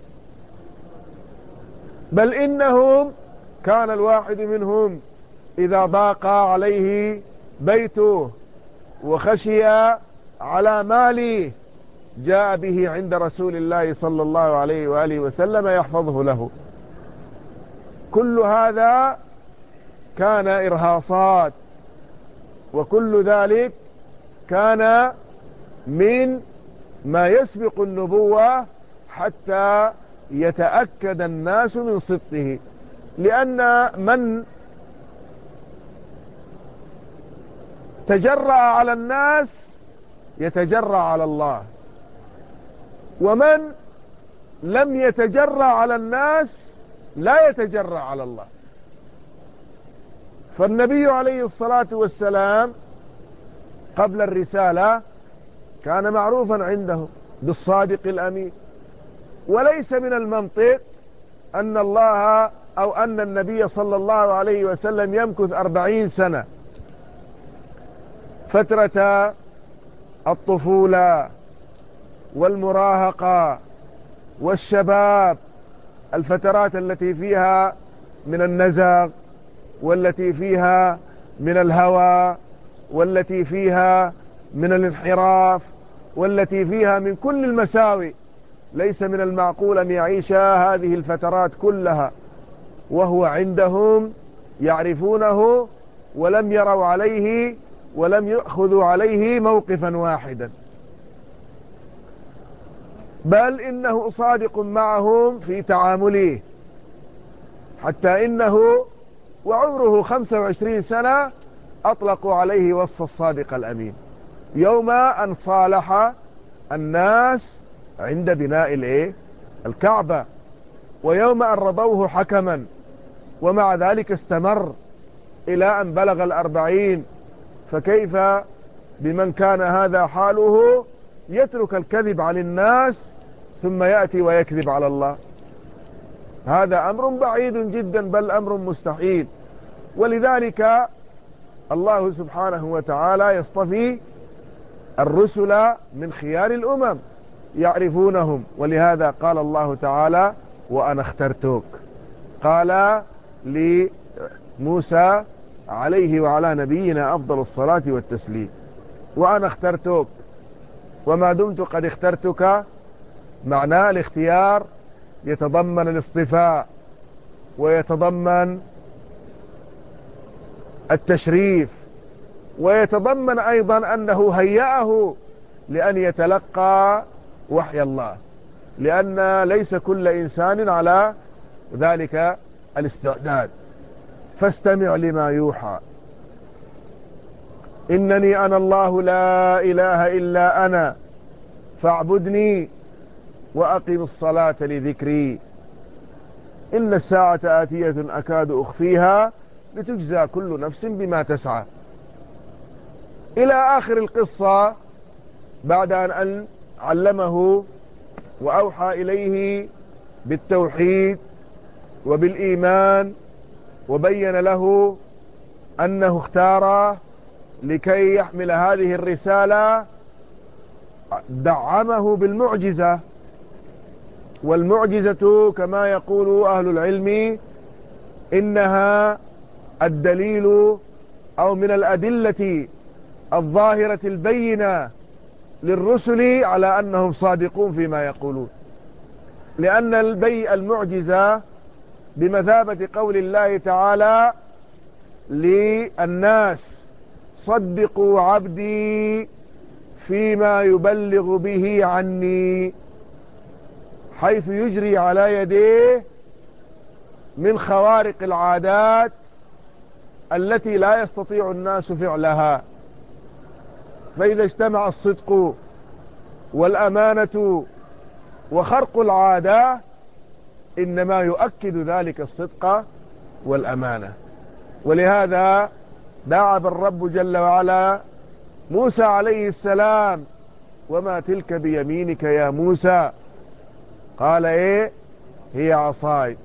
بل إنهم كان الواحد منهم إذا ضاق عليه بيته وخشي على ماله جاء به عند رسول الله صلى الله عليه وآله وسلم يحفظه له. كل هذا كان إرهاصات، وكل ذلك كان من ما يسبق النبوة حتى يتأكد الناس من صدقه. لأن من تجرأ على الناس يتجرأ على الله، ومن لم يتجرأ على الناس لا يتجرأ على الله. فالنبي عليه الصلاة والسلام قبل الرسالة كان معروفا عنده بالصادق الأمين، وليس من المنطق أن الله أو أن النبي صلى الله عليه وسلم يمكث أربعين سنة، فترة الطفولة والمراهقة والشباب الفترات التي فيها من النزغ، والتي فيها من الهوى، والتي فيها من الانحراف، والتي فيها من كل المساوئ. ليس من المعقول أن يعيش هذه الفترات كلها وهو عندهم يعرفونه ولم يروا عليه ولم يأخذوا عليه موقفا واحدا، بل إنه صادق معهم في تعامله، حتى إنه وعمره خمسة وعشرين سنة أطلقوا عليه وصف الصادق الأمين يوم أن صالح الناس عند بناء الايه الكعبة، ويوم أن رضوه حكما، ومع ذلك استمر إلى أن بلغ الأربعين. فكيف بمن كان هذا حاله يترك الكذب عن الناس ثم يأتي ويكذب على الله؟ هذا أمر بعيد جدا، بل أمر مستحيل. ولذلك الله سبحانه وتعالى يصطفي الرسل من خيار الأمم يعرفونهم، ولهذا قال الله تعالى وأنا اخترتك. قال لموسى عليه وعلى نبينا أفضل الصلاة والتسليم وأنا اخترتك، وما دمت قد اخترتك معناه الاختيار يتضمن الاصطفاء ويتضمن التشريف، ويتضمن أيضا أنه هيأه لأن يتلقى وحي الله، لأن ليس كل إنسان على ذلك الاستعداد. فاستمع لما يوحى إنني أنا الله لا إله إلا أنا فاعبدني وأقم الصلاة لذكري إن الساعة آتية أكاد أخفيها لتجزى كل نفس بما تسعى، إلى آخر القصة. بعد أن علمه وأوحى إليه بالتوحيد وبالإيمان وبين له أنه اختاره لكي يحمل هذه الرسالة، دعمه بالمعجزة. والمعجزة كما يقول أهل العلم إنها الدليل أو من الأدلة الظاهرة البينة للرسل على أنهم صادقون فيما يقولون، لأن البي المعجزة بمثابة قول الله تعالى للناس صدقوا عبدي فيما يبلغ به عني، حيث يجري على يديه من خوارق العادات التي لا يستطيع الناس فعلها. فإذا اجتمع الصدق والأمانة وخرق العادة إنما يؤكد ذلك الصدق والأمانة. ولهذا دعب الرب جل وعلا موسى عليه السلام وما تلك بيمينك يا موسى؟ قال ايه؟ هي عصاي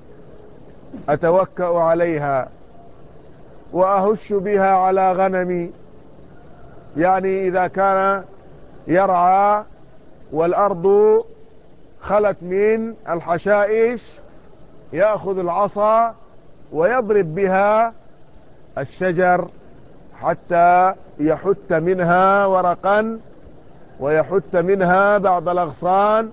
أتوكأ عليها وأهش بها على غنمي. يعني إذا كان يرعى والأرض خلت من الحشائش يأخذ العصا ويضرب بها الشجر حتى يحت منها ورقا ويحت منها بعض الأغصان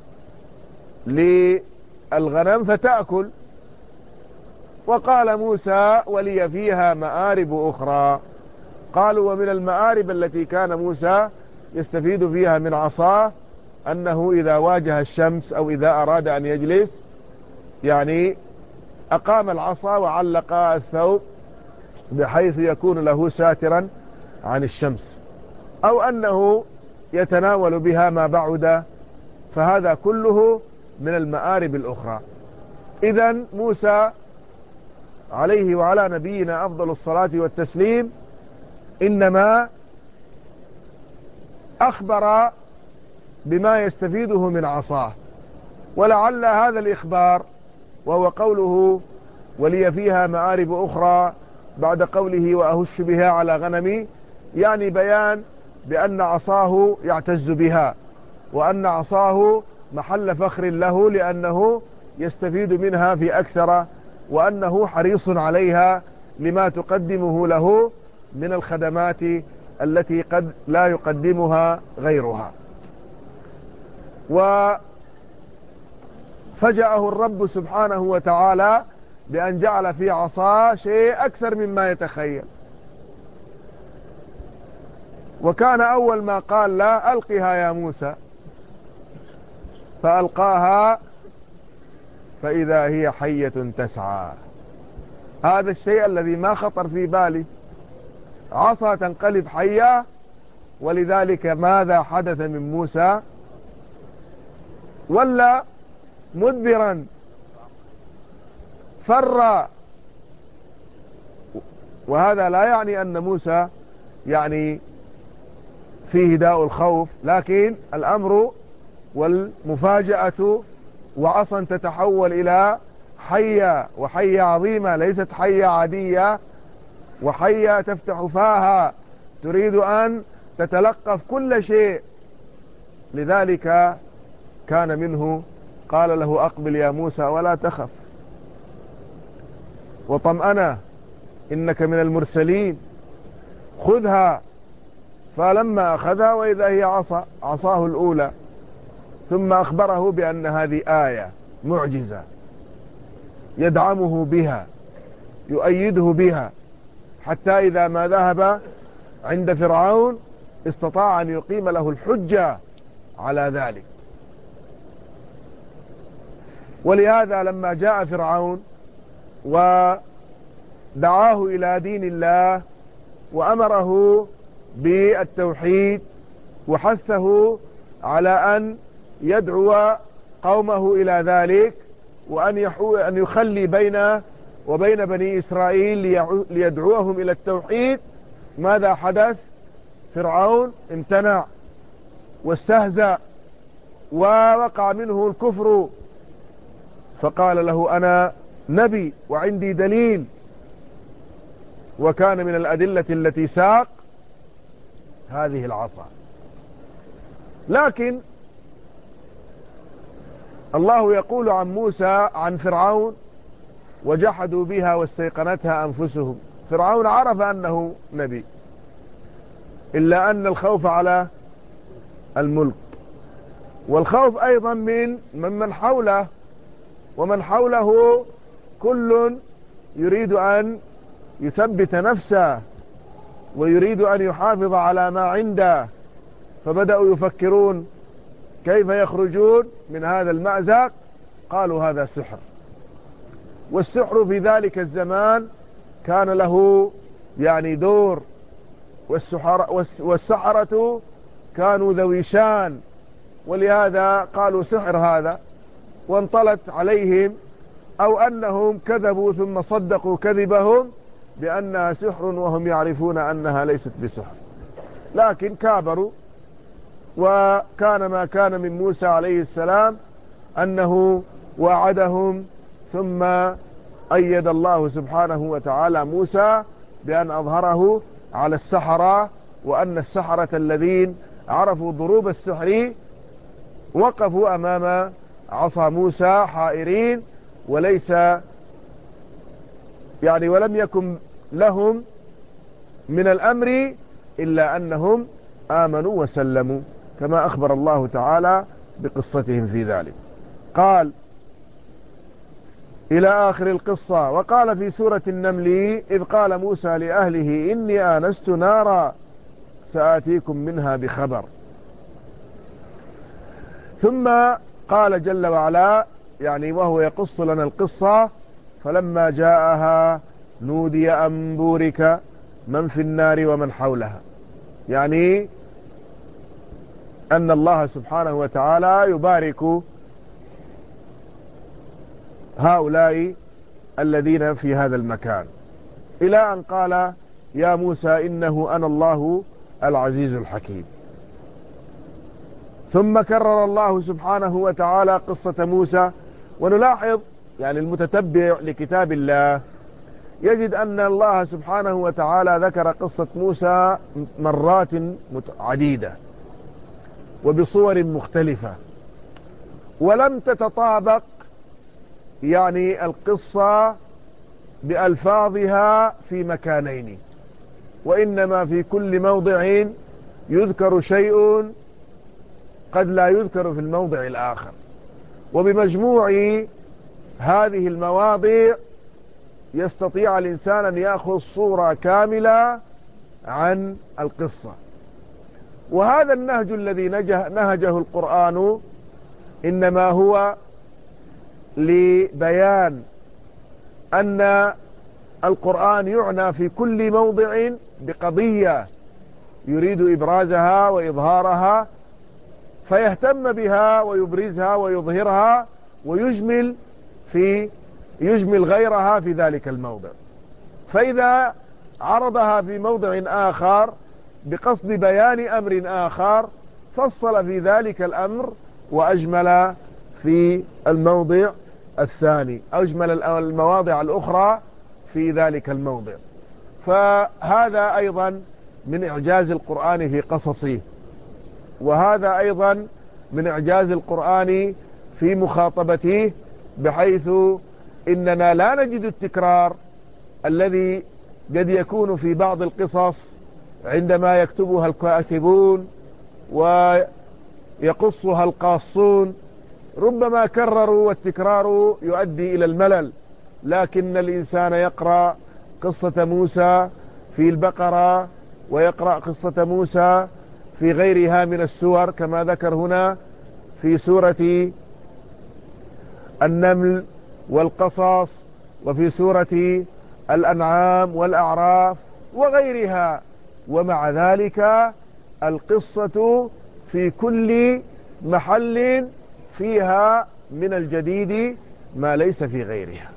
للغنم فتأكل. وقال موسى ولي فيها مآرب أخرى. قالوا ومن المآرب التي كان موسى يستفيد فيها من عصاه أنه إذا واجه الشمس أو إذا أراد أن يجلس يعني أقام العصا وعلق الثوب بحيث يكون له ساترا عن الشمس، أو أنه يتناول بها ما بعد، فهذا كله من المآرب الأخرى. إذن موسى عليه وعلى نبينا أفضل الصلاة والتسليم إنما أخبر بما يستفيده من عصاه، ولعل هذا الإخبار وهو قوله ولي فيها مآرب أخرى بعد قوله وأهش بها على غنمي، يعني بيان بأن عصاه يعتز بها، وأن عصاه محل فخر له، لأنه يستفيد منها في أكثر، وأنه حريص عليها لما تقدمه له من الخدمات التي قد لا يقدمها غيرها. وفجأه الرب سبحانه وتعالى بأن جعل في عصا شيء أكثر مما يتخيل. وكان أول ما قال لا ألقها يا موسى، فألقاها فإذا هي حية تسعى. هذا الشيء الذي ما خطر في بالي، عصا تنقلب حية. ولذلك ماذا حدث من موسى؟ ولا مدبرا فر. وهذا لا يعني أن موسى يعني فيه داء الخوف، لكن الأمر والمفاجأة وعصا تتحول إلى حية، وحية عظيمة ليست حية عادية، وحية تفتح فاها تريد أن تتلقف كل شيء. لذلك كان منه قال له أقبل يا موسى ولا تخف وطمأنه إنك من المرسلين، خذها. فلما أخذها وإذا هي عصا عصاه الأولى، ثم أخبره بأن هذه آية معجزة يدعمه بها يؤيده بها، حتى إذا ما ذهب عند فرعون استطاع أن يقيم له الحجة على ذلك. ولهذا لما جاء فرعون ودعاه إلى دين الله وأمره بالتوحيد وحثه على أن يدعو قومه إلى ذلك، وأن أن يخلي بينه وبين بني إسرائيل ليدعوهم إلى التوحيد، ماذا حدث؟ فرعون امتنع واستهزأ ووقع منه الكفر، فقال له أنا نبي وعندي دليل. وكان من الأدلة التي ساق هذه العصا. لكن الله يقول عن موسى عن فرعون وجحدوا بها واستيقنتها أنفسهم. فرعون عرف أنه نبي، إلا أن الخوف على الملك، والخوف أيضا من من حوله، ومن حوله كل يريد أن يثبت نفسه ويريد أن يحافظ على ما عنده. فبدأوا يفكرون كيف يخرجون من هذا المأزق. قالوا هذا سحر، والسحر في ذلك الزمان كان له يعني دور، والسحرة كانوا ذوي شان، ولهذا قالوا سحر هذا، وانطلت عليهم أو أنهم كذبوا ثم صدقوا كذبهم بأنها سحر وهم يعرفون أنها ليست بسحر، لكن كابروا. وكان ما كان من موسى عليه السلام أنه وعدهم، ثم أيد الله سبحانه وتعالى موسى بأن أظهره على السحرة، وأن السحرة الذين عرفوا ضروب السحر وقفوا أمام عصا موسى حائرين، وليس يعني ولم يكن لهم من الأمر إلا أنهم آمنوا وسلموا، كما أخبر الله تعالى بقصتهم في ذلك. قال إلى آخر القصة. وقال في سورة النمل إذ قال موسى لأهله إني آنست نارا سآتيكم منها بخبر. ثم قال جل وعلا يعني وهو يقص لنا القصة فلما جاءها نودي أن بورك من في النار ومن حولها، يعني أن الله سبحانه وتعالى يبارك هؤلاء الذين في هذا المكان، إلى أن قال يا موسى إنه أنا الله العزيز الحكيم. ثم كرر الله سبحانه وتعالى قصة موسى. ونلاحظ يعني المتتبع لكتاب الله يجد أن الله سبحانه وتعالى ذكر قصة موسى مرات عديدة وبصور مختلفة، ولم تتطابق يعني القصة بألفاظها في مكانين، وإنما في كل موضع يذكر شيء قد لا يذكر في الموضع الآخر، وبمجموع هذه المواضع يستطيع الإنسان أن يأخذ صورة كاملة عن القصة. وهذا النهج الذي نهجه القرآن إنما هو لبيان أن القرآن يعنى في كل موضع بقضية يريد إبرازها وإظهارها، فيهتم بها ويبرزها ويظهرها ويجمل في يجمل غيرها في ذلك الموضع. فإذا عرضها في موضع آخر بقصد بيان أمر آخر فصل في ذلك الأمر وأجمل في الموضع الثاني، أجمل المواضع الأخرى في ذلك الموضع. فهذا أيضا من إعجاز القرآن في قصصه، وهذا أيضا من إعجاز القرآن في مخاطبته، بحيث إننا لا نجد التكرار الذي قد يكون في بعض القصص عندما يكتبها الكاتبون ويقصها القاصون، ربما كرروا والتكرار يؤدي إلى الملل، لكن الإنسان يقرأ قصة موسى في البقرة ويقرأ قصة موسى في غيرها من السور كما ذكر هنا في سورة النمل والقصص، وفي سورة الأنعام والأعراف وغيرها، ومع ذلك القصة في كل محل فيها من الجديد ما ليس في غيرها.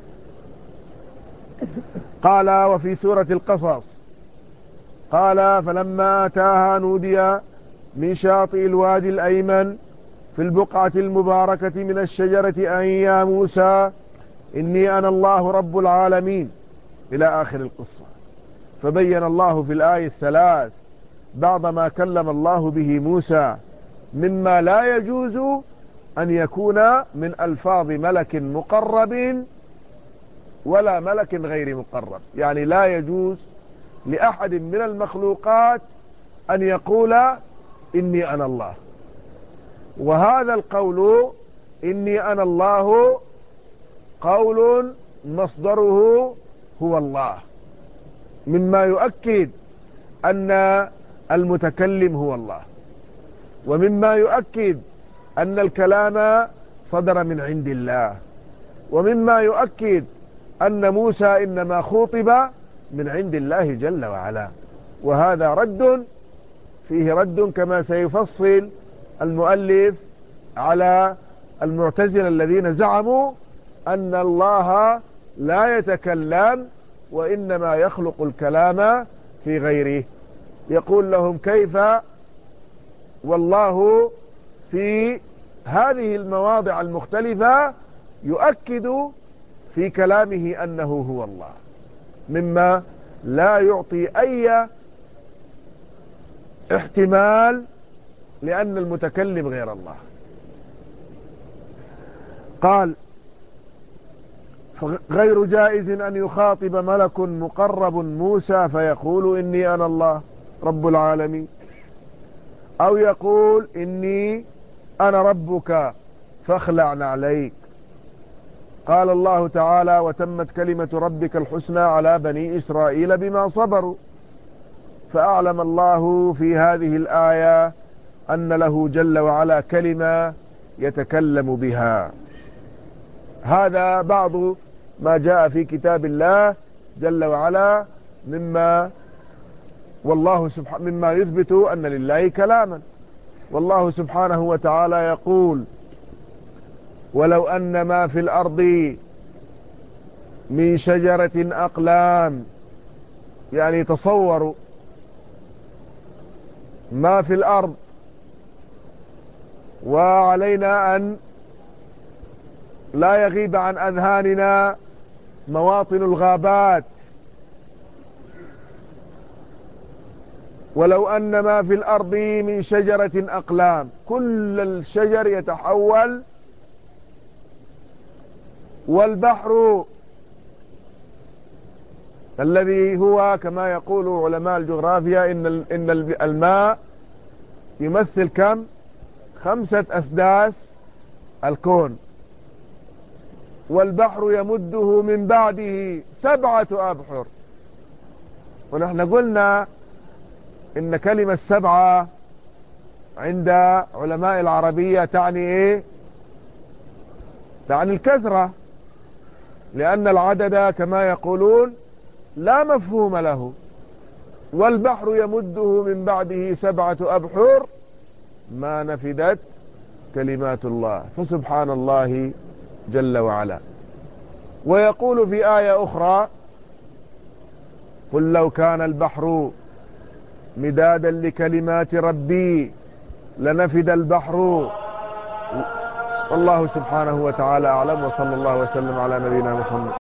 قال وفي سورة القصص قال فلما أتاها نودي من شاطئ الوادي الأيمن في البقعة المباركة من الشجرة أن يا موسى إني أنا الله رب العالمين إلى آخر القصة. فبين الله في الآية الثلاث بعض ما كلم الله به موسى مما لا يجوز أن يكون من ألفاظ ملك مقرب ولا ملك غير مقرب، يعني لا يجوز لأحد من المخلوقات أن يقول إني أنا الله. وهذا القول إني أنا الله قول مصدره هو الله، مما يؤكد أن المتكلم هو الله، ومما يؤكد أن الكلام صدر من عند الله، ومما يؤكد أن موسى إنما خوطب من عند الله جل وعلا. وهذا رد فيه رد كما سيفصل المؤلف على المعتزلة الذين زعموا أن الله لا يتكلم وإنما يخلق الكلام في غيره. يقول لهم كيف والله في هذه المواضع المختلفة يؤكد في كلامه أنه هو الله، مما لا يعطي أي احتمال لأن المتكلم غير الله. قال غير جائز أن يخاطب ملك مقرب موسى فيقول إني أنا الله رب العالمين، أو يقول إني أنا ربك فاخلع عليك. قال الله تعالى وتمت كلمة ربك الحسنى على بني إسرائيل بما صبروا. فأعلم الله في هذه الآية أن له جل وعلا كلمة يتكلم بها. هذا بعض ما جاء في كتاب الله جل وعلا مما والله سبحانه مما يثبت أن لله كلاما. والله سبحانه وتعالى يقول ولو أن ما في الأرض من شجرة أقلام، يعني تصوروا ما في الأرض، وعلينا أن لا يغيب عن أذهاننا مواطن الغابات. ولو أن ما في الأرض من شجرة أقلام، كل الشجر يتحول والبحر الذي هو كما يقول علماء الجغرافيا إن إن الماء يمثل كم؟ خمسة أسداس الكون، والبحر يمده من بعده سبعة أبحر. ونحن قلنا إن كلمة سبعة عند علماء العربية تعني إيه؟ تعني الكثرة، لأن العدد كما يقولون لا مفهوم له. والبحر يمده من بعده سبعة أبحر ما نفدت كلمات الله، فسبحان الله جل وعلا. ويقول في آية أخرى: قل لو كان البحر مدادا لكلمات ربي لنفد البحر. والله سبحانه وتعالى أعلم، وصلى الله وسلم على نبينا محمد.